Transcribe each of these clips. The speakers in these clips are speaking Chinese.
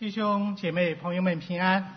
弟兄姐妹朋友们平安。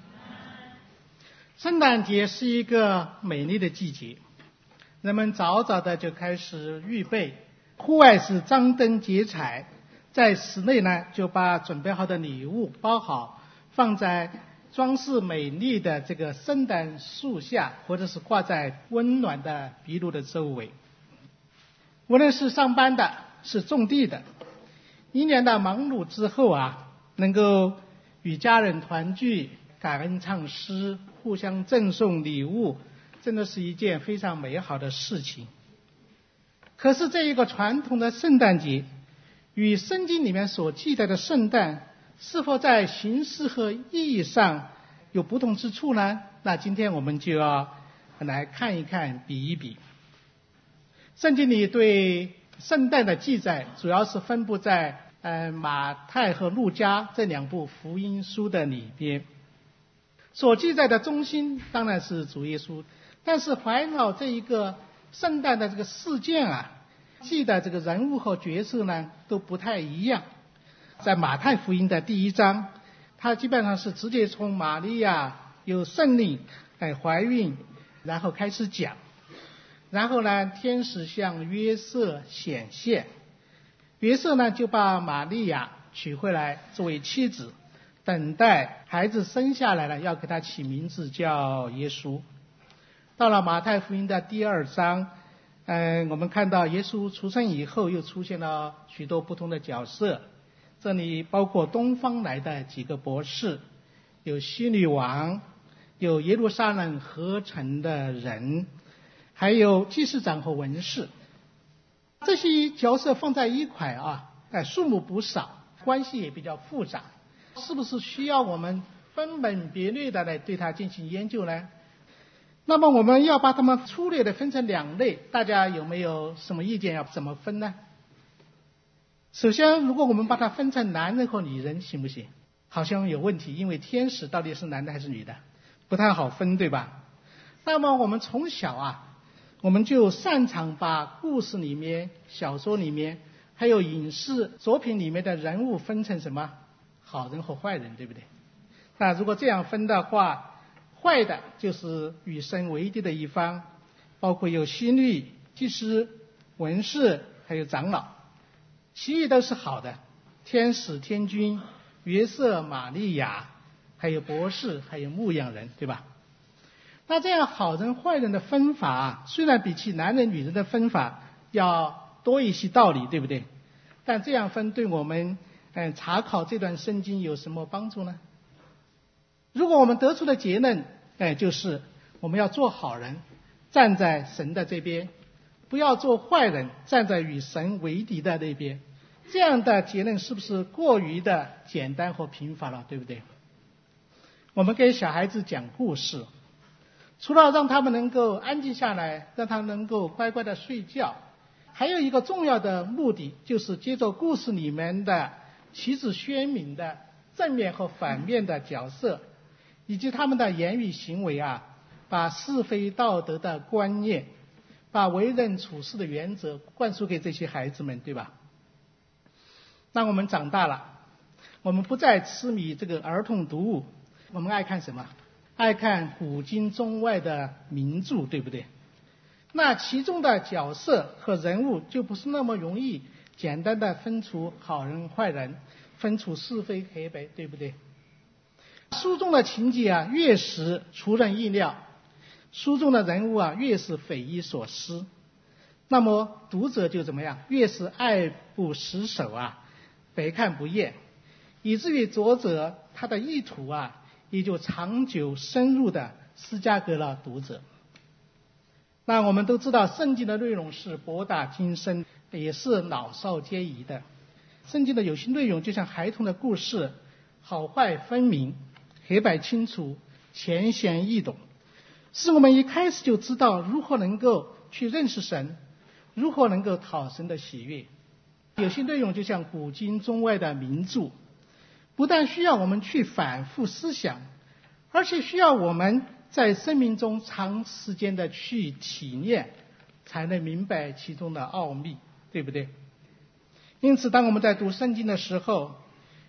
圣诞节是一个美丽的季节，人们早早的就开始预备，户外是张灯结彩，在室内呢就把准备好的礼物包好，放在装饰美丽的这个圣诞树下，或者是挂在温暖的壁炉的周围。无论是上班的，是种地的，一年的忙碌之后能够与家人团聚，感恩唱诗，互相赠送礼物，真的是一件非常美好的事情。可是这一个传统的圣诞节与圣经里面所记载的圣诞是否在形式和意义上有不同之处呢？那今天我们就要来看一看，比一比。圣经里对圣诞的记载主要是分布在马太和路加这两部福音书的里边，所记载的中心当然是主耶稣，但是环绕这一个圣诞的这个事件记的这个人物和角色呢都不太一样。在马太福音的第1章，它基本上是直接从玛利亚有圣灵怀孕，然后开始讲，然后呢天使向约瑟显现，约瑟呢就把玛利亚娶回来作为妻子，等待孩子生下来了，要给他起名字叫耶稣。到了马太福音的第2章，我们看到耶稣出生以后又出现了许多不同的角色，这里包括东方来的几个博士，有希律王，有耶路撒冷合成的人，还有祭司长和文士。这些角色放在一块数目不少，关系也比较复杂，是不是需要我们分门别类的来对它进行研究呢？那么我们要把它们粗略的分成2类，大家有没有什么意见？要怎么分呢？首先，如果我们把它分成男人和女人，行不行？好像有问题，因为天使到底是男的还是女的，不太好分，对吧？那么我们从小我们就擅长把故事里面、小说里面还有影视作品里面的人物分成什么？好人和坏人，对不对？那如果这样分的话，坏的就是与神为敌的一方，包括有希律、祭司、文士还有长老，其余都是好的，天使、天君、约瑟、玛利亚，还有博士，还有牧羊人，对吧？那这样好人坏人的分法虽然比起男人女人的分法要多一些道理，对不对？但这样分对我们查考这段圣经有什么帮助呢？如果我们得出的结论就是我们要做好人，站在神的这边，不要做坏人，站在与神为敌的那边，这样的结论是不是过于的简单和贫乏了，对不对？我们给小孩子讲故事，除了让他们能够安静下来，让他们能够乖乖的睡觉，还有一个重要的目的，就是借着故事里面的旗帜鲜明的正面和反面的角色，以及他们的言语行为把是非道德的观念，把为人处事的原则灌输给这些孩子们，对吧？那我们长大了，我们不再痴迷这个儿童读物，我们爱看什么？爱看古今中外的名著，对不对？那其中的角色和人物就不是那么容易简单的分出好人坏人，分出是非黑白，对不对？书中的情节越是出人意料，书中的人物越是匪夷所思，那么读者就怎么样？越是爱不释手百看不厌，以至于作者他的意图也就长久深入的施加给了读者。那我们都知道圣经的内容是博大精深，也是老少皆宜的。圣经的有些内容就像孩童的故事，好坏分明，黑白清楚，浅显易懂，是我们一开始就知道如何能够去认识神，如何能够讨神的喜悦。有些内容就像古今中外的名著，不但需要我们去反复思想，而且需要我们在生命中长时间的去体验，才能明白其中的奥秘，对不对？因此当我们在读圣经的时候，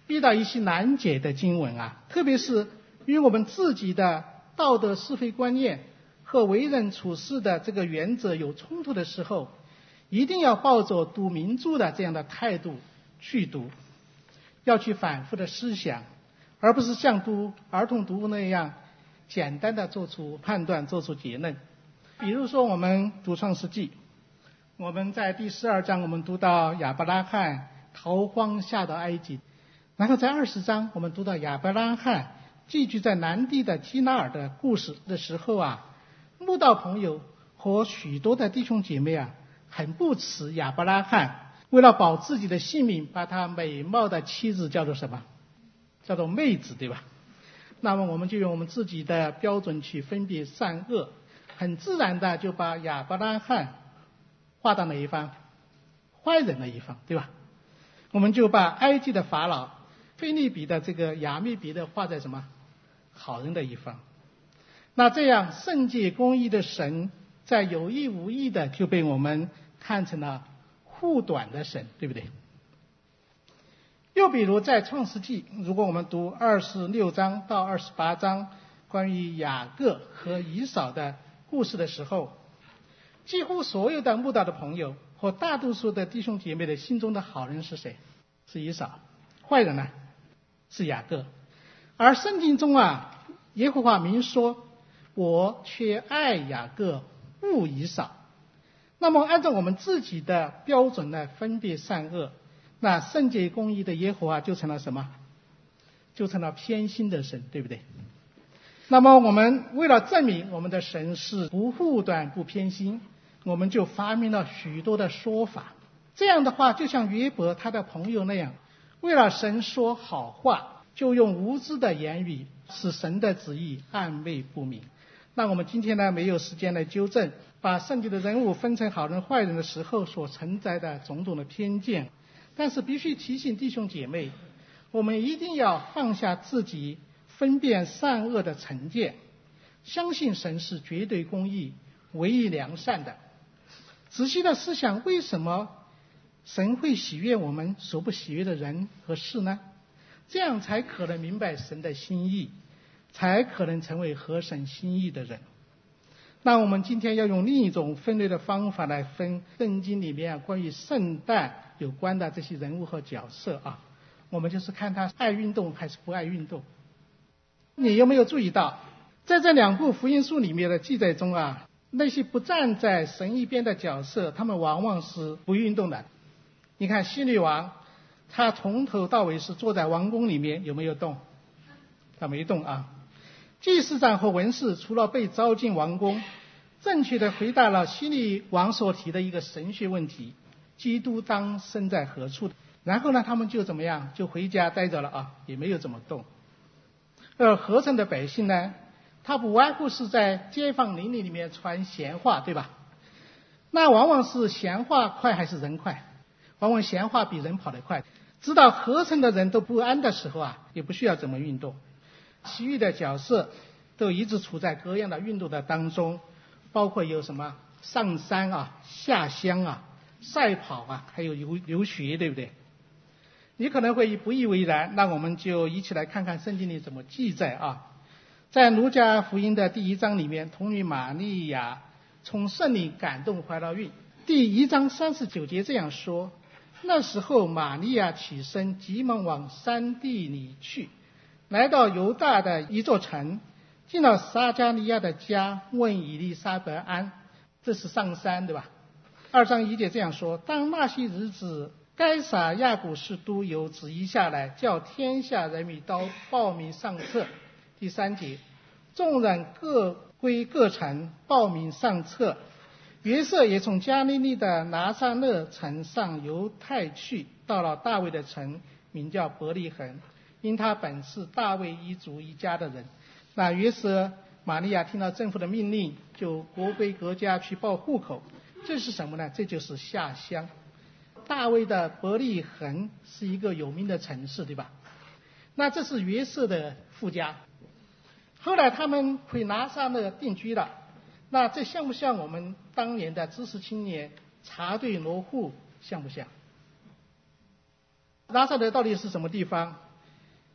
遇到一些难解的经文啊，特别是与我们自己的道德是非观念和为人处事的这个原则有冲突的时候，一定要抱着读名著的这样的态度去读，要去反复的思想，而不是像读儿童读物那样简单的做出判断，做出结论。比如说我们读创世纪，我们在第12章我们读到亚伯拉罕逃荒下到埃及，然后在20章我们读到亚伯拉罕寄居在南地的基拿尔的故事的时候啊，慕道朋友和许多的弟兄姐妹啊，很不耻亚伯拉罕为了保自己的性命，把他美貌的妻子叫做什么？叫做妹子，对吧？那么我们就用我们自己的标准去分别善恶，很自然的就把亚伯拉罕划到哪一方？坏人的一方，对吧？我们就把埃及的法老、腓利比的这个亚密比的划在什么？好人的一方。那这样圣洁公义的神在有意无意的就被我们看成了护短的神，对不对？又比如在创世纪，如果我们读26章到28章关于雅各和以扫的故事的时候，几乎所有的慕道的朋友和大多数的弟兄姐妹的心中的好人是谁？是以扫。坏人呢？是雅各。而圣经中啊，耶和华明说，我却爱雅各，恶以扫。那么按照我们自己的标准来分别善恶，那圣洁公义的耶和华就成了什么？就成了偏心的神，对不对？那么我们为了证明我们的神是不护短不偏心，我们就发明了许多的说法。这样的话就像约伯他的朋友那样，为了神说好话，就用无知的言语使神的旨意暗昧不明。那我们今天呢，没有时间来纠正把圣经的人物分成好人坏人的时候所承载的种种的偏见，但是必须提醒弟兄姐妹，我们一定要放下自己分辨善恶的成见，相信神是绝对公义、唯一良善的。仔细的思想，为什么神会喜悦我们所不喜悦的人和事呢？这样才可能明白神的心意，才可能成为合神心意的人。那我们今天要用另一种分类的方法来分圣经里面关于圣诞有关的这些人物和角色啊，我们就是看他爱运动还是不爱运动。你有没有注意到，在这2部福音书里面的记载中啊，那些不站在神一边的角色，他们往往是不运动的。你看希律王，他从头到尾是坐在王宫里面，有没有动？他没动啊。祭司长和文士除了被招进王宫，正确的回答了希律王所提的一个神学问题：基督当生在何处？然后呢，他们就怎么样？就回家待着了啊，也没有怎么动。而合成的百姓呢，他不外乎是在街坊邻里里面传闲话，对吧？那往往是闲话快还是人快？往往闲话比人跑得快。直到合成的人都不安的时候啊，也不需要怎么运动。其余的角色都一直处在各样的运动的当中，包括有什么上山啊、下乡啊、赛跑啊，还有留学，对不对？你可能会不以为然，那我们就一起来看看圣经里怎么记载啊。在路加福音的第1章里面，童女玛利亚从圣灵感动怀了孕。第1章39节这样说：那时候玛利亚起身，急忙往山地里去，来到犹大的一座城，进了撒加利亚的家，问以利沙伯安。这是上山，对吧？2章1节这样说：当那些日子，该撒亚古士都有旨意下来，叫天下人民都报名上册。第3节，众人各归各城，报名上册。约瑟也从加利利的拿撒勒城上犹太去，到了大卫的城，名叫伯利恒，因他本是大卫一族一家的人。那约瑟、玛利亚听到政府的命令，就各归各家去报户口。这是什么呢？这就是下乡。大卫的伯利恒是一个有名的城市，对吧？那这是约瑟的父家。后来他们回拿撒勒定居了。那这像不像我们当年的知识青年插队落户？像不像？拿撒勒到底是什么地方？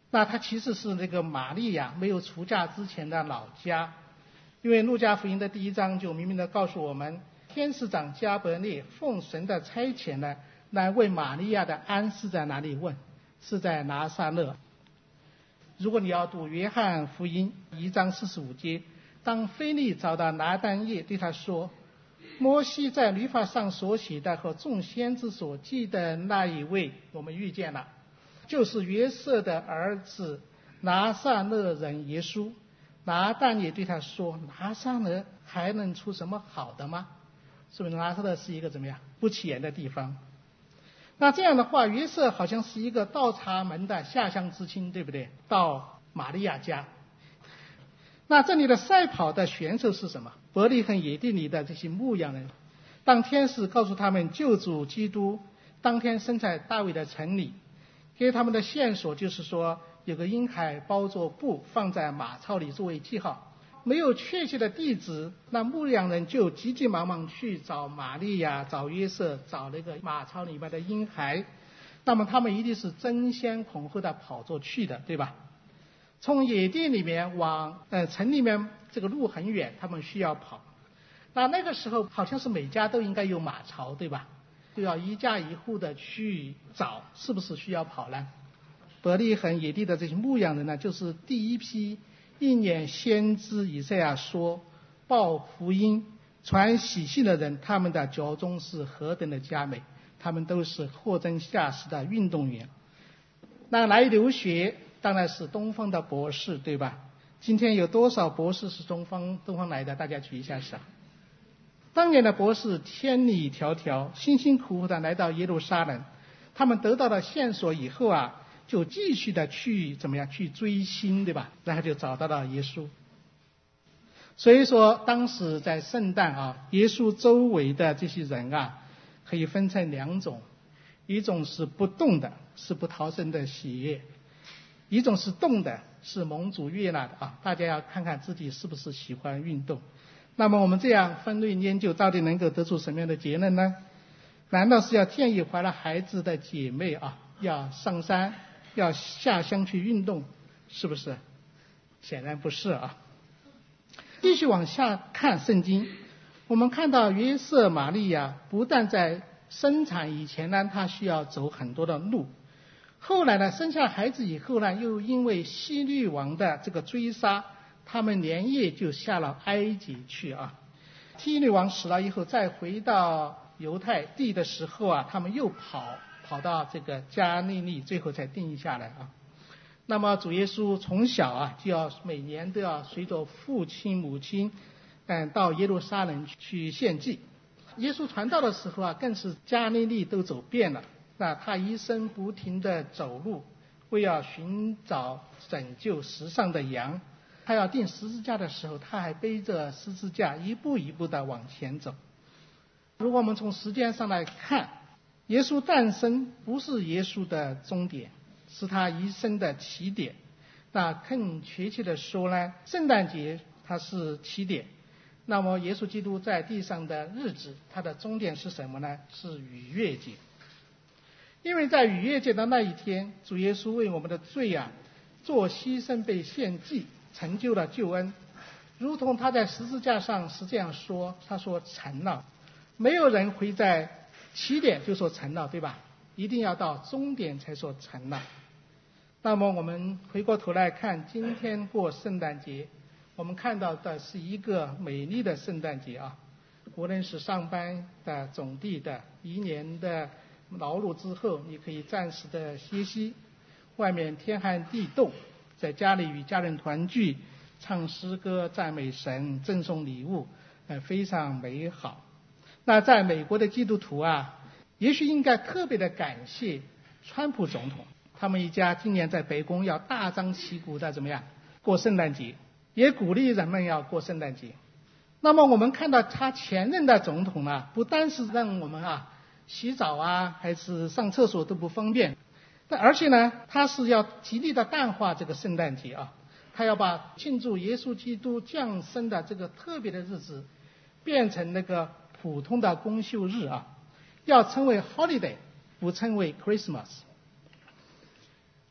那它其实是那个玛利亚没有出嫁之前的老家，因为路加福音的第1章就明明的告诉我们，天使长加百列奉神的差遣呢，来为玛利亚的安是在哪里问？是在拿撒勒。如果你要读约翰福音1章45节，当腓利找到拿但业，对他说，摩西在律法上所写的和众先知所记的那一位，我们遇见了，就是约瑟的儿子拿撒勒人耶稣。拿但业对他说，拿撒勒还能出什么好的吗？说明拿撒勒是一个怎么样不起眼的地方。那这样的话，约瑟好像是一个倒插门的下乡知青，对不对？到玛利亚家。那这里的赛跑的选手是什么？伯利恒野地里的这些牧羊人。当天使告诉他们救主基督当天生在大卫的城里，给他们的线索就是说，有个婴孩包着布放在马槽里作为记号。没有确切的地址，那牧羊人就急急忙忙去找玛利亚，找约瑟，找那个马槽里面的婴孩。那么他们一定是争先恐后的跑着去的，对吧？从野地里面往城里面，这个路很远，他们需要跑。那个时候好像是每家都应该有马槽，对吧？就要一家一户的去找，是不是需要跑呢？伯利恒野地的这些牧羊人呢，就是第一批应验先知以赛亚说报福音传喜信的人，他们的脚中是何等的佳美，他们都是货真价实的运动员。那来留学当然是东方的博士，对吧？今天有多少博士是东方来的？大家举一下手。当年的博士千里迢迢辛辛苦苦的来到耶路撒冷，他们得到了线索以后啊，就继续的去怎么样去追星，对吧？然后就找到了耶稣。所以说当时在圣诞啊，耶稣周围的这些人啊，可以分成2种，一种是不动的，是不讨神的喜悦；一种是动的，是蒙主悦纳的啊。大家要看看自己是不是喜欢运动。那么我们这样分类研究，到底能够得出什么样的结论呢？难道是要建议怀了孩子的姐妹啊，要上山，要下乡去运动，是不是？显然不是啊。继续往下看圣经，我们看到约瑟玛利亚不但在生产以前呢，她需要走很多的路，后来呢，生下孩子以后呢，又因为希律王的这个追杀，他们连夜就下了埃及去啊。希律王死了以后，再回到犹太地的时候啊，他们又跑到这个加利利，最后才定下来啊。那么主耶稣从小啊，就要每年都要随着父亲母亲到耶路撒冷去献祭。耶稣传道的时候啊，更是加利利都走遍了。那他一生不停地走路，为要寻找拯救世上的羊。他要钉十字架的时候，他还背着十字架一步一步地往前走。如果我们从时间上来看，耶稣诞生不是耶稣的终点，是他一生的起点。那更确切的说呢，圣诞节它是起点。那么耶稣基督在地上的日子，它的终点是什么呢？是逾越节。因为在逾越节的那一天，主耶稣为我们的罪啊做牺牲被献祭，成就了救恩。如同他在十字架上是这样说，他说成了。没有人会在起点就说成了，对吧？一定要到终点才说成了。那么我们回过头来看今天过圣诞节，我们看到的是一个美丽的圣诞节啊。无论是上班的、种地的，一年的劳碌之后，你可以暂时的歇息，外面天寒地冻，在家里与家人团聚，唱诗歌赞美神，赠送礼物，非常美好。那在美国的基督徒啊，也许应该特别的感谢川普总统，他们一家今年在白宫要大张旗鼓的怎么样过圣诞节，也鼓励人们要过圣诞节。那么我们看到他前任的总统啊，不单是让我们洗澡啊还是上厕所都不方便，而且呢，他是要极力的淡化这个圣诞节啊，他要把庆祝耶稣基督降生的这个特别的日子变成那个普通的公休日啊，要称为 holiday， 不称为 Christmas。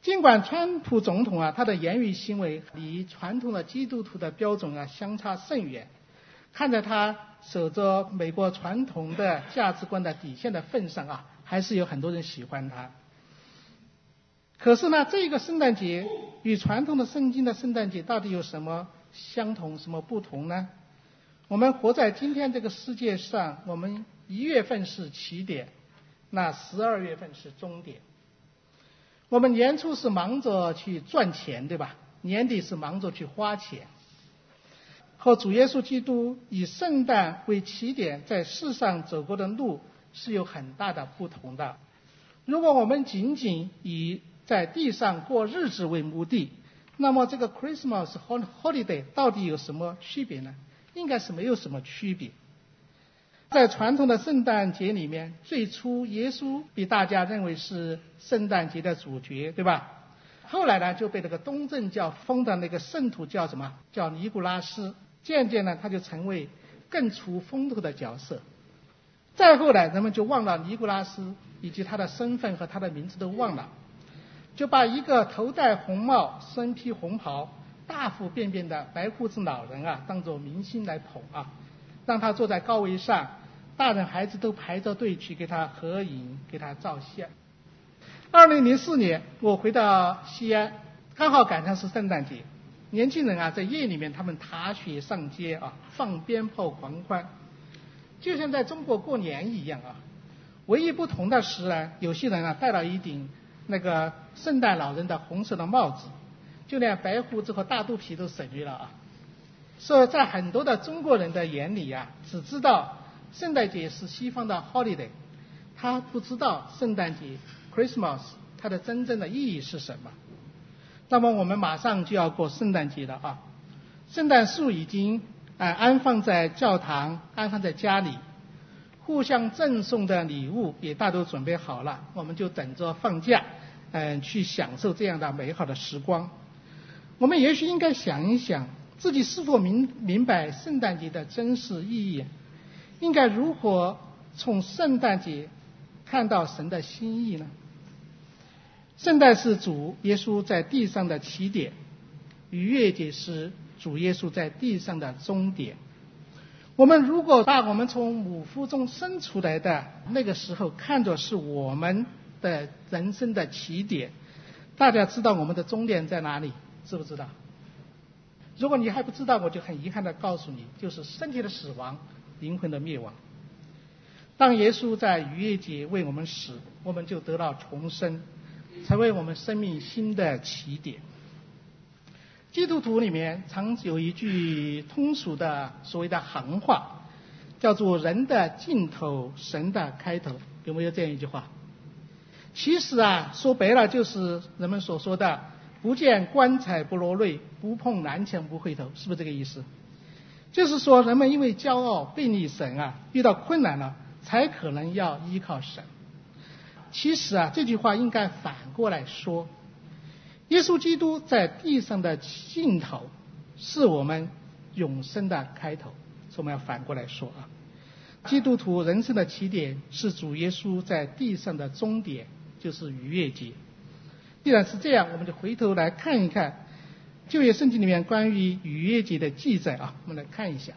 尽管川普总统他的言语行为离传统的基督徒的标准相差甚远，看在他守着美国传统的价值观的底线的份上还是有很多人喜欢他。可是呢，这个圣诞节与传统的圣经的圣诞节到底有什么相同，什么不同呢？我们活在今天这个世界上，我们1月份是起点，那12月份是终点。我们年初是忙着去赚钱，对吧？年底是忙着去花钱。和主耶稣基督以圣诞为起点在世上走过的路是有很大的不同的。如果我们仅仅以在地上过日子为目的，那么这个 Christmas holiday 到底有什么区别呢？应该是没有什么区别。在传统的圣诞节里面，最初耶稣被大家认为是圣诞节的主角，对吧？后来呢，就被这个东正教封的那个圣徒叫什么？叫尼古拉斯。渐渐呢，他就成为更出风头的角色。再后来，人们就忘了尼古拉斯以及他的身份和他的名字都忘了，就把一个头戴红帽、身披红袍、大腹便便的白胡子老人当作明星来捧让他坐在高位上，大人孩子都排着队去给他合影，给他照相。2004年，我回到西安，刚好赶上是圣诞节。年轻人在夜里面他们踏雪上街放鞭炮狂欢，就像在中国过年一样唯一不同的是呢，有些人戴了一顶那个圣诞老人的红色的帽子，就连白胡子和大肚皮都省略了所以在很多的中国人的眼里只知道圣诞节是西方的 holiday， 他不知道圣诞节 Christmas 它的真正的意义是什么。那么我们马上就要过圣诞节了圣诞树已经安放在教堂，安放在家里，互相赠送的礼物也大都准备好了，我们就等着放假去享受这样的美好的时光。我们也许应该想一想，自己是否明白圣诞节的真实意义，应该如何从圣诞节看到神的心意呢？圣诞是主耶稣在地上的起点，逾越节是主耶稣在地上的终点。我们如果把我们从母腹中生出来的那个时候看作是我们的人生的起点，大家知道我们的终点在哪里？知不知道？如果你还不知道，我就很遗憾地告诉你，就是身体的死亡，灵魂的灭亡。当耶稣在逾越节为我们死，我们就得到重生，成为我们生命新的起点。基督徒里面常有一句通俗的所谓的行话，叫做人的尽头，神的开头。有没有这样一句话？其实说白了就是人们所说的不见棺材不落泪，不碰南墙不回头，是不是这个意思？就是说人们因为骄傲背逆神遇到困难了才可能要依靠神。其实这句话应该反过来说，耶稣基督在地上的尽头是我们永生的开头，所以我们要反过来说基督徒人生的起点是主耶稣在地上的终点，就是逾越节。既然是这样，我们就回头来看一看旧约圣经里面关于逾越节的记载我们来看一下。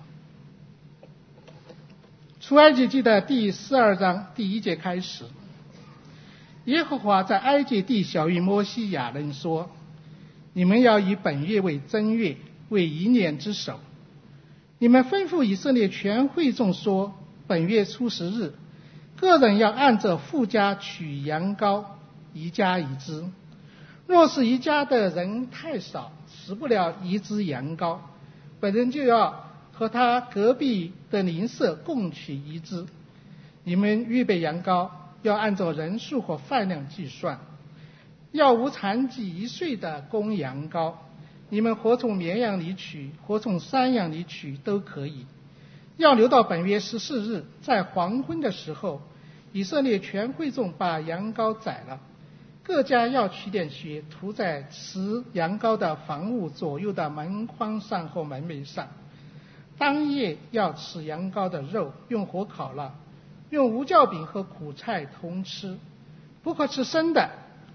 出埃及记的第12章第1节开始，耶和华在埃及地晓谕摩西亚伦说，你们要以本月为正月，为1年之首。你们吩咐以色列全会众说，本月初10日，个人要按着父家取羊羔，一家一只。若是一家的人太少，食不了1只羊羔，本人就要和他隔壁的邻舍共取1只。你们预备羊羔，要按照人数和饭量计算，要无残疾1岁的公羊羔，你们或从绵羊里取，或从山羊里取都可以。要留到本月14日，在黄昏的时候，以色列全会众把羊羔宰了，各家要取点血，涂在吃羊羔的房屋左右的门框上或门楣上。当夜要吃羊羔的肉，用火烤了，用无酵饼和苦菜同吃，不可吃生的，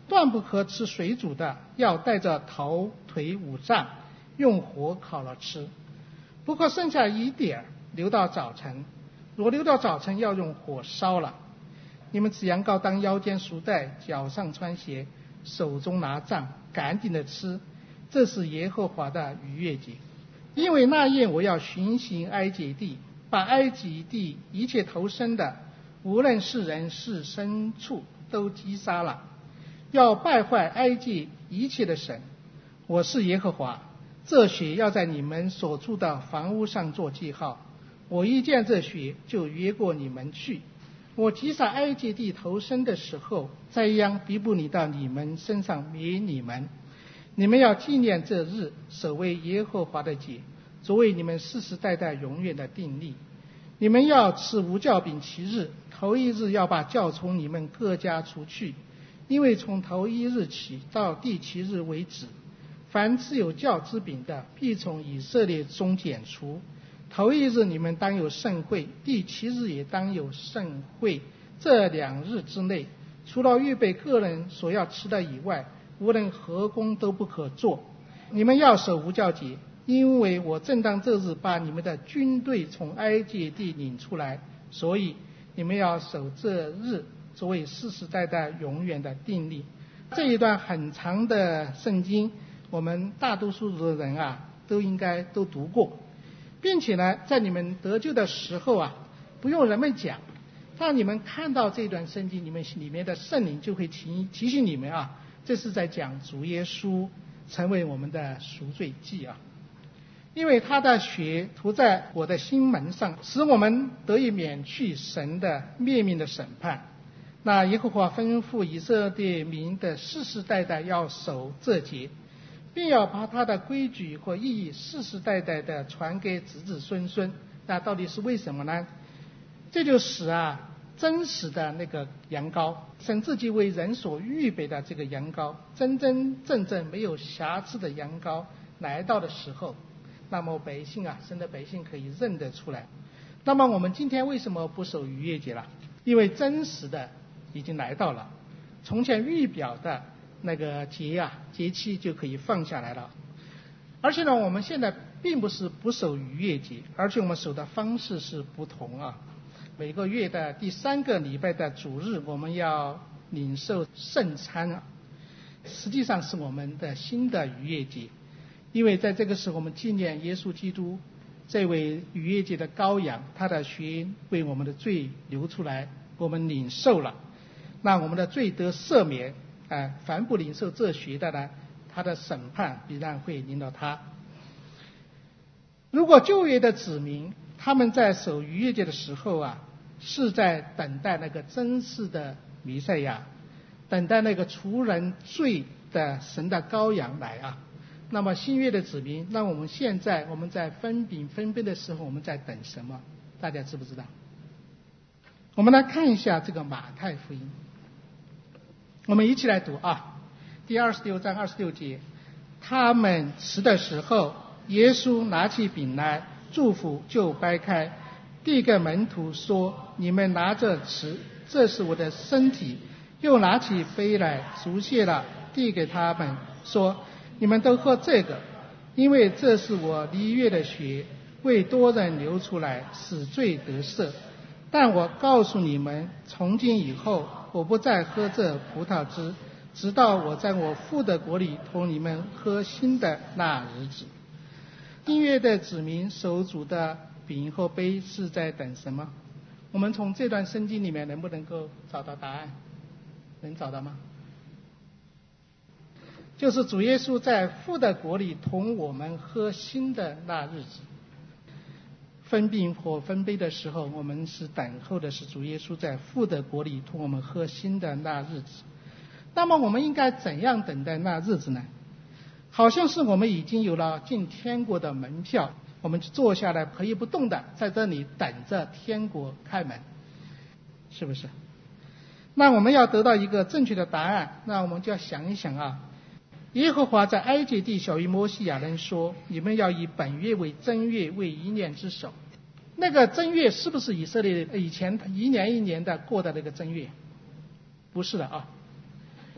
断不可吃水煮的，要带着头腿五脏，用火烤了吃。不可剩下一点留到早晨，若留到早晨，要用火烧了。你们吃羊羔当腰间束带，脚上穿鞋，手中拿杖，赶紧的吃，这是耶和华的逾越节。因为那夜我要巡行埃及地，把埃及地一切投生的，无论是人是牲畜，都击杀了，要败坏埃及一切的神。我是耶和华。这血要在你们所住的房屋上做记号，我一见这血就越过你们去。我击杀埃及地投生的时候，灾殃逼不你到你们身上灭你们。你们要纪念这日，守为耶和华的节，作为你们世世代代永远的定例。你们要吃无酵饼7日，头一日要把酵从你们各家除去，因为从头一日起到第7日为止，凡吃有酵之饼的，必从以色列中剪除。头一日你们当有盛会，第7日也当有盛会。这2日之内，除了预备个人所要吃的以外，无论何工都不可做。你们要守无酵节，因为我正当这日把你们的军队从埃及地领出来，所以你们要守这日，作为世世代代永远的定例。这一段很长的圣经，我们大多数的人都应该都读过，并且呢，在你们得救的时候不用人们讲，当你们看到这段圣经，你们里面的圣灵就会提醒你们这是在讲主耶稣成为我们的赎罪祭因为他的血涂在我的心门上，使我们得以免去神的灭命的审判。那耶和华吩咐以色列民的世世代代要守这节，并要把他的规矩和意义世世代代的传给子子孙孙。那到底是为什么呢？这就使真实的那个羊羔，神自己为人所预备的这个羊羔，真真正正没有瑕疵的羊羔来到的时候，那么百姓神的百姓可以认得出来。那么我们今天为什么不守逾越节了？因为真实的已经来到了，从前预表的那个节期就可以放下来了。而且呢，我们现在并不是不守逾越节，而且我们守的方式是不同每个月的第3个礼拜的主日，我们要领受圣餐实际上是我们的新的逾越节。因为在这个时候，我们纪念耶稣基督这位逾越节的羔羊，他的血为我们的罪流出来，我们领受了，那我们的罪得赦免凡不领受这血的呢，他的审判必然会临到他。如果旧约的子民他们在守逾越节的时候是在等待那个真实的弥赛亚，等待那个除人罪的神的羔羊来那么新约的子民，那我们现在我们在分饼分杯的时候，我们在等什么？大家知不知道？我们来看一下这个马太福音，我们一起来读第26章26节。他们吃的时候，耶稣拿起饼来，祝福就掰开，递给门徒说：你们拿着吃，这是我的身体。又拿起杯来，祝谢了，递给他们说：你们都喝这个，因为这是我立约的血，为多人流出来，使罪得赦。但我告诉你们，从今以后，我不再喝这葡萄汁，直到我在我父的国里同你们喝新的那日子。新约的子民守主的饼和杯是在等什么？我们从这段圣经里面能不能够找到答案？能找到吗？就是主耶稣在父的国里同我们喝新的那日子。分饼或分杯的时候，我们是等候的是主耶稣在父的国里同我们喝新的那日子。那么我们应该怎样等待那日子呢？好像是我们已经有了进天国的门票，我们坐下来可以不动的在这里等着天国开门，是不是？那我们要得到一个正确的答案，那我们就要想一想耶和华在埃及地晓谕摩西亚人说：你们要以本月为正月，为1年之首。那个正月是不是以色列以前1年1年的过的那个正月？不是的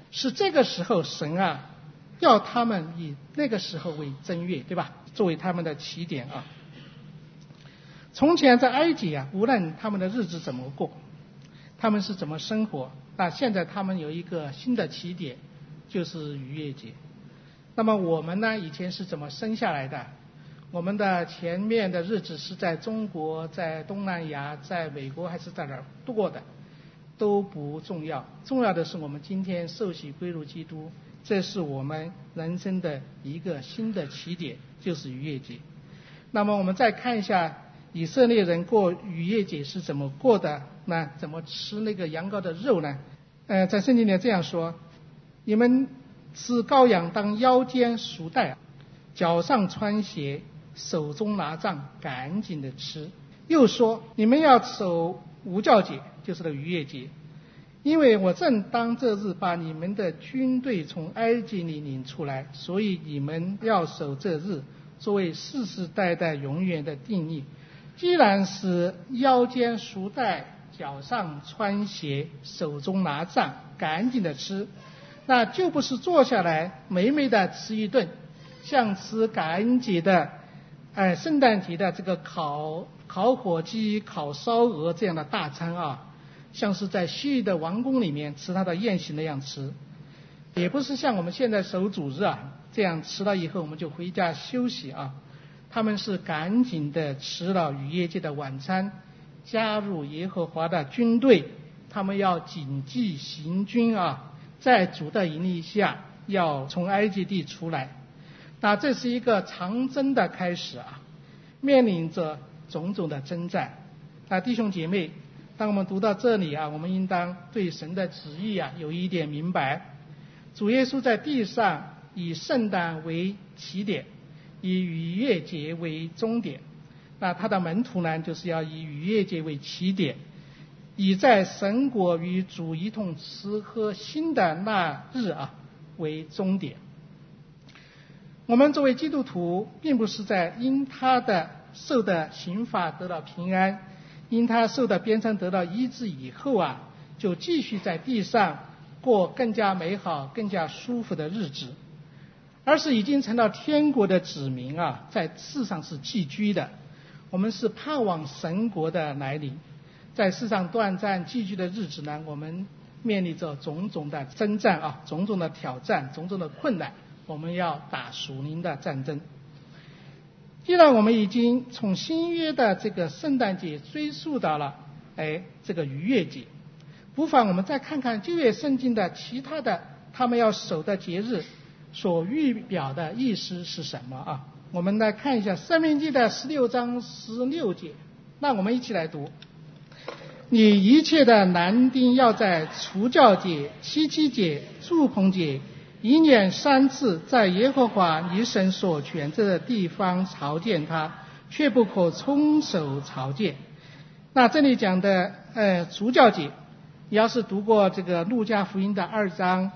是这个时候神啊要他们以那个时候为正月，对吧？作为他们的起点啊。从前在埃及啊，无论他们的日子怎么过，他们是怎么生活，那现在他们有一个新的起点，就是逾越节。那么我们呢，以前是怎么生下来的？我们的前面的日子是在中国、在东南亚、在美国还是在哪儿度过的，都不重要。重要的是我们今天受洗归入基督，这是我们人生的一个新的起点，就是逾越节。那么我们再看一下以色列人过逾越节是怎么过的，那怎么吃那个羊羔的肉呢？在圣经里这样说：你们吃羔羊当腰间束带，脚上穿鞋，手中拿杖，赶紧的吃。又说你们要守无酵节，就是这个逾越节，因为我正当这日把你们的军队从埃及里领出来，所以你们要守这日，作为世世代代永远的定义。既然是腰间束带，脚上穿鞋，手中拿杖，赶紧的吃，那就不是坐下来美美的吃一顿，像吃感恩节的圣诞节的这个烤火鸡、烤烧鹅这样的大餐啊，像是在西域的王宫里面吃他的宴席那样吃，也不是像我们现在守主日啊这样吃了以后我们就回家休息啊。他们是赶紧的吃了逾越节的晚餐，加入耶和华的军队，他们要谨记行军啊，在主的引领下要从埃及地出来。那这是一个长征的开始啊，面临着种种的征战。那弟兄姐妹，当我们读到这里啊，我们应当对神的旨意啊有一点明白。主耶稣在地上以圣诞为起点，以逾越节为终点，那他的门徒呢，就是要以逾越节为起点，以在神国与主一同吃喝新的那日啊为终点。我们作为基督徒，并不是在因他的受的刑罚得到平安，因他受的鞭伤得到医治以后啊，就继续在地上过更加美好、更加舒服的日子，而是已经成了天国的子民啊，在世上是寄居的。我们是盼望神国的来临，在世上短暂寄居的日子呢，我们面临着种种的征战啊，种种的挑战，种种的困难，我们要打属灵的战争。既然我们已经从新约的这个圣诞节追溯到了这个逾越节，不妨我们再看看旧约圣经的其他的他们要守的节日所预表的意思是什么啊？我们来看一下申命记的16章16节，那我们一起来读：你一切的男丁要在除酵节、七七节、住棚节1年3次，在耶和华你神所选择的地方朝见他，却不可空手朝见。那这里讲的除酵节，你要是读过这个路加福音的22章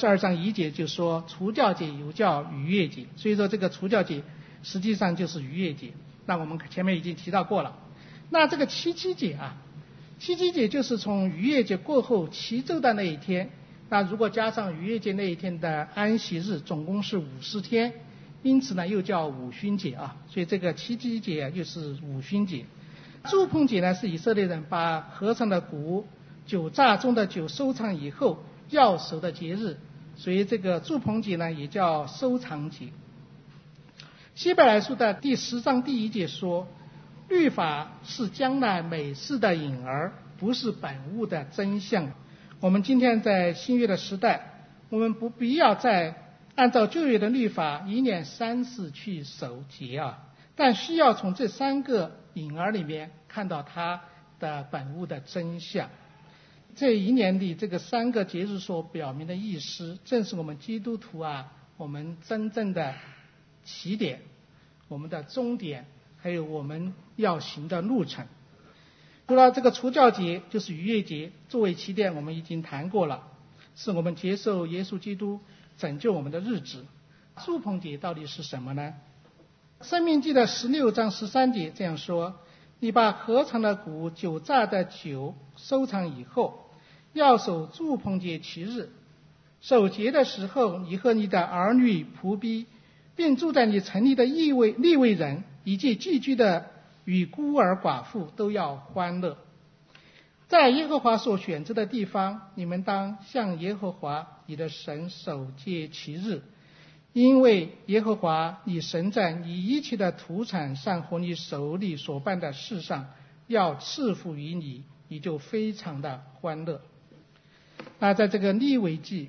1节，就说除酵节又叫逾越节，所以说这个除酵节实际上就是逾越节，那我们前面已经提到过了。那这个七七节啊，七七节就是从逾越节过后7周的那一天，那如果加上逾越节那一天的安息日，总共是50天，因此呢又叫五旬节啊，所以这个七七节又是五旬节。住棚节呢是以色列人把合成的谷、酒榨中的酒收藏以后要守的节日，所以这个住棚节呢也叫收藏节。希伯来书的第10章第1节说，律法是将来美事的影儿，不是本物的真相。我们今天在新约的时代，我们不必要再按照旧约的律法1年3次去守节啊，但需要从这3个影儿里面看到它的本物的真相。这1年里这个3个节日所表明的意思，正是我们基督徒啊，我们真正的起点，我们的终点，还有我们要行的路程。除了这个除酵节，就是逾越节作为起点，我们已经谈过了，是我们接受耶稣基督拯救我们的日子。住棚节到底是什么呢？申命记的16章13节这样说：你把合成的谷、酒榨的酒收藏以后，要守住棚节7日， 守节的时候，你和你的儿女仆婢，并住在你城里的利未人，以及寄居的与孤儿寡妇都要欢乐。在耶和华所选择的地方，你们当向耶和华你的神守节期日，因为耶和华你神在你一切的土产上和你手里所办的事上要赐福于你，你就非常的欢乐。那在这个利未记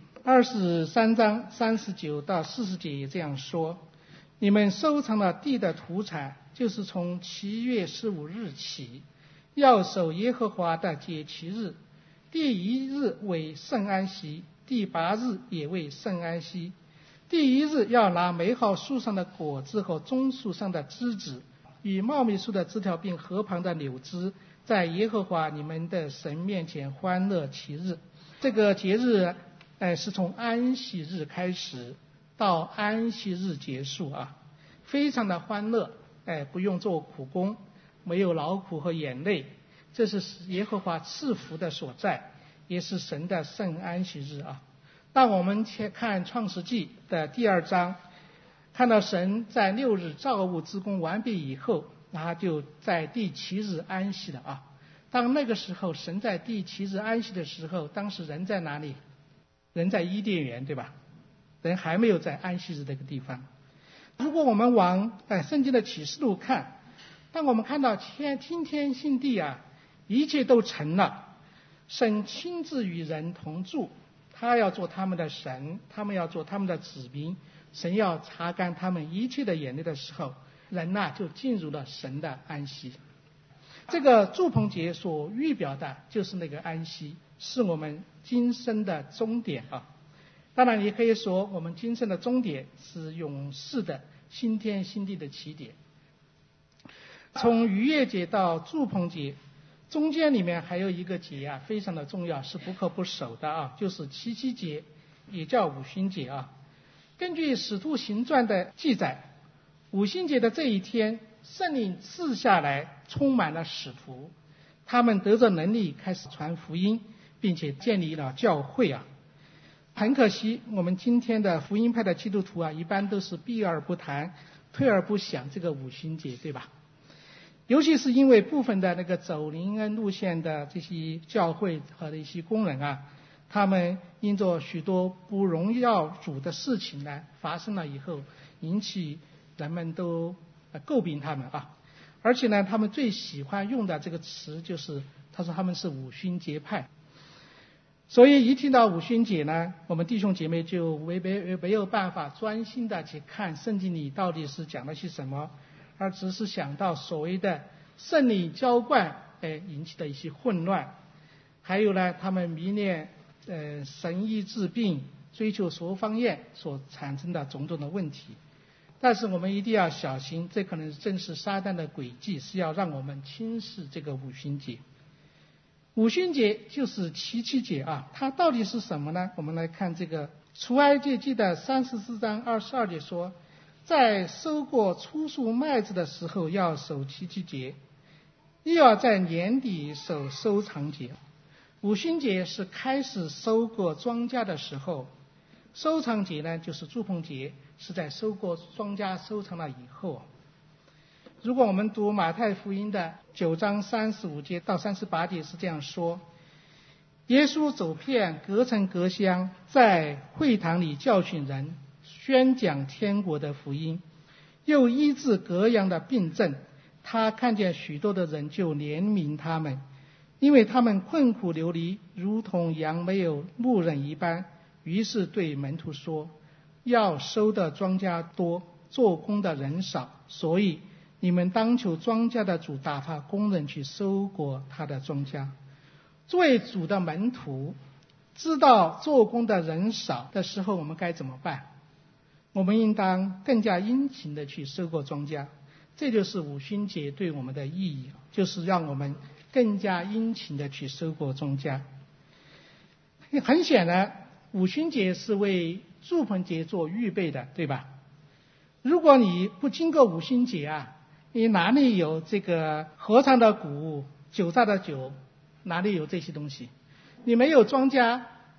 23章39到40节也这样说：你们收藏了地的土产，就是从7月15日起，要守耶和华的节期日，第1日为圣安息，第8日也为圣安息。第1日要拿美好树上的果子和棕树上的枝子，与茂密树的枝条并河旁的柳枝，在耶和华你们的神面前欢乐7日。这个节日是从安息日开始到安息日结束啊，非常的欢乐，不用做苦工，没有劳苦和眼泪，这是耶和华赐福的所在，也是神的圣安息日啊。当我们看创世纪的第2章，看到神在6日造物之工完毕以后，他就在第7日安息了啊。当那个时候神在第7日安息的时候，当时人在哪里？人在伊甸园，对吧？人还没有在安息日这个地方。如果我们往圣经的启示录看，当我们看到新天新地啊，一切都成了，神亲自与人同住，他要做他们的神，他们要做他们的子民，神要擦干他们一切的眼泪的时候，人就进入了神的安息。这个住棚节所预表的就是那个安息，是我们今生的终点啊。当然也可以说我们今生的终点是永世的新天新地的起点。从逾越节到住棚节中间里面还有一个节啊，非常的重要，是不可不守的啊，就是七七节，也叫五旬节啊。根据使徒行传的记载，五旬节的这一天，圣灵赐下来，充满了使徒，他们得着能力开始传福音，并且建立了教会啊。很可惜，我们今天的福音派的基督徒啊，一般都是避而不谈，退而不想这个五旬节，对吧？尤其是因为部分的那个走灵恩路线的这些教会和一些工人啊，他们因着许多不荣耀主的事情呢发生了以后，引起人们都诟病他们啊。而且呢，他们最喜欢用的这个词就是，他说他们是五旬节派。所以一听到五旬节呢，我们弟兄姐妹就没有办法专心的去看圣经里到底是讲了些什么，而只是想到所谓的圣灵浇灌引起的一些混乱，还有呢他们迷恋神医治病、追求所方宴所产生的种种的问题。但是我们一定要小心，这可能正是撒旦的诡计，是要让我们轻视这个五旬节。五旬节就是七七节啊，它到底是什么呢？我们来看这个出埃及记的34章22节说，在收过初熟麦子的时候要守七七节，又要在年底守收藏节。五旬节是开始收割庄稼的时候，收藏节呢就是住棚节，是在收割庄稼收藏了以后。如果我们读马太福音的9章35节到38节是这样说：耶稣走遍各城各乡，在会堂里教训人，宣讲天国的福音，又医治各样的病症。他看见许多的人，就怜悯他们，因为他们困苦流离，如同羊没有牧人一般。于是对门徒说，要收的庄稼多，做工的人少，所以你们当求庄稼的主打发工人去收割他的庄稼。作为主的门徒，知道做工的人少的时候，我们该怎么办？我们应当更加殷勤的去收割庄稼。这就是五旬节对我们的意义，就是让我们更加殷勤的去收割庄稼。很显然，五旬节是为住棚节做预备的，对吧？如果你不经过五旬节啊，你哪里有这个禾场的谷、酒榨的酒，哪里有这些东西？你没有庄稼，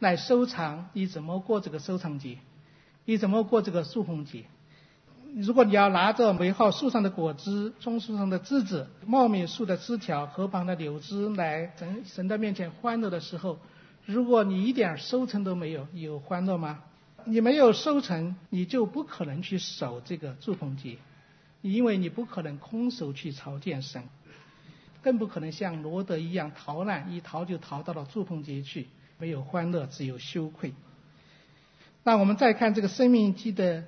来收藏你怎么过这个收藏节，你怎么过这个祝棚节。如果你要拿着梅蒿树上的果子、棕树上的枝子、茂密树的枝条、河旁的柳枝来神的面前欢乐的时候，如果你一点收成都没有，有欢乐吗？你没有收成，你就不可能去守这个祝棚节，因为你不可能空手去朝见神，更不可能像罗德一样逃难，一逃就逃到了祝棚节去，没有欢乐，只有羞愧。那我们再看这个申命记的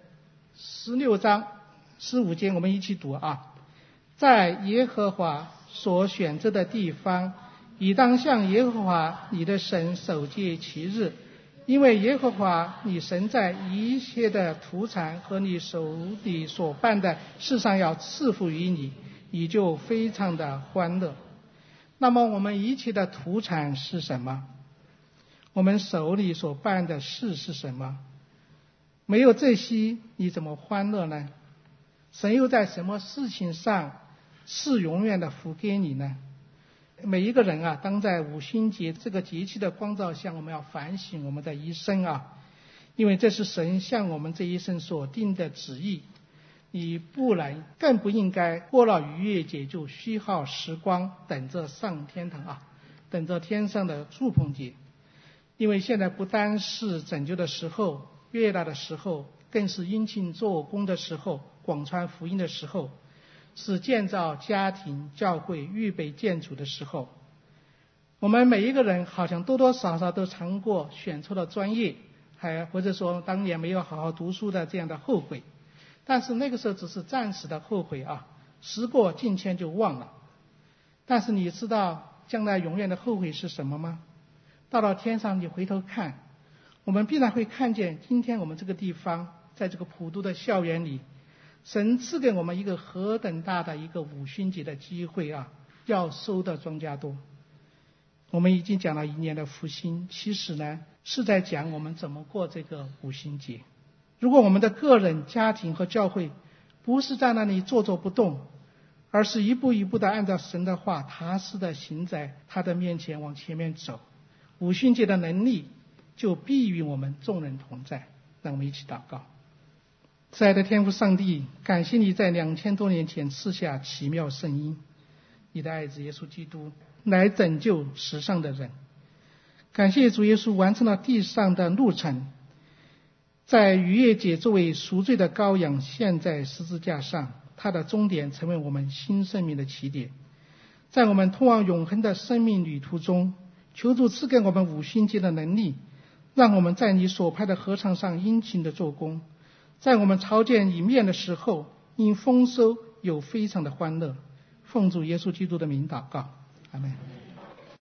16章15节，我们一起读啊。在耶和华所选择的地方，你当向耶和华你的神守节期日，因为耶和华你神在一切的土产和你手里所办的事上要赐福于你，你就非常的欢乐。那么我们一切的土产是什么？我们手里所办的事是什么？没有这些，你怎么欢乐呢？神又在什么事情上是永远的福给你呢？每一个人啊，当在五旬节这个节气的光照下，我们要反省我们的一生啊，因为这是神向我们这一生所定的旨意。你不然更不应该过了逾越节就虚耗时光，等着上天堂啊，等着天上的祝棚节。因为现在不单是拯救的时候、悦纳的时候，更是殷勤做工的时候、广传福音的时候，是建造家庭、教会、预备建筑的时候。我们每一个人好像多多少少都尝过选错了专业，或者说当年没有好好读书的这样的后悔，但是那个时候只是暂时的后悔啊，时过境迁就忘了。但是你知道将来永远的后悔是什么吗？到了天上你回头看，我们必然会看见今天我们这个地方，在这个普渡的校园里，神赐给我们一个何等大的一个五旬节的机会啊，要收的庄稼多。我们已经讲了1年的复兴，其实呢是在讲我们怎么过这个五旬节。如果我们的个人、家庭和教会不是在那里坐坐不动，而是一步一步的按照神的话踏实的行在他的面前往前面走，五旬节的能力就必与我们众人同在。让我们一起祷告。慈爱的天父上帝，感谢你在2000多年前赐下奇妙圣婴，你的爱子耶稣基督来拯救世上的人。感谢主耶稣完成了地上的路程，在逾越节作为赎罪的羔羊献在十字架上，他的终点成为我们新生命的起点。在我们通往永恒的生命旅途中，求主赐给我们五旬节的能力，让我们在你所派的禾场上殷勤的做工，在我们朝见你面的时候，因丰收有非常的欢乐。奉主耶稣基督的名祷告，阿们。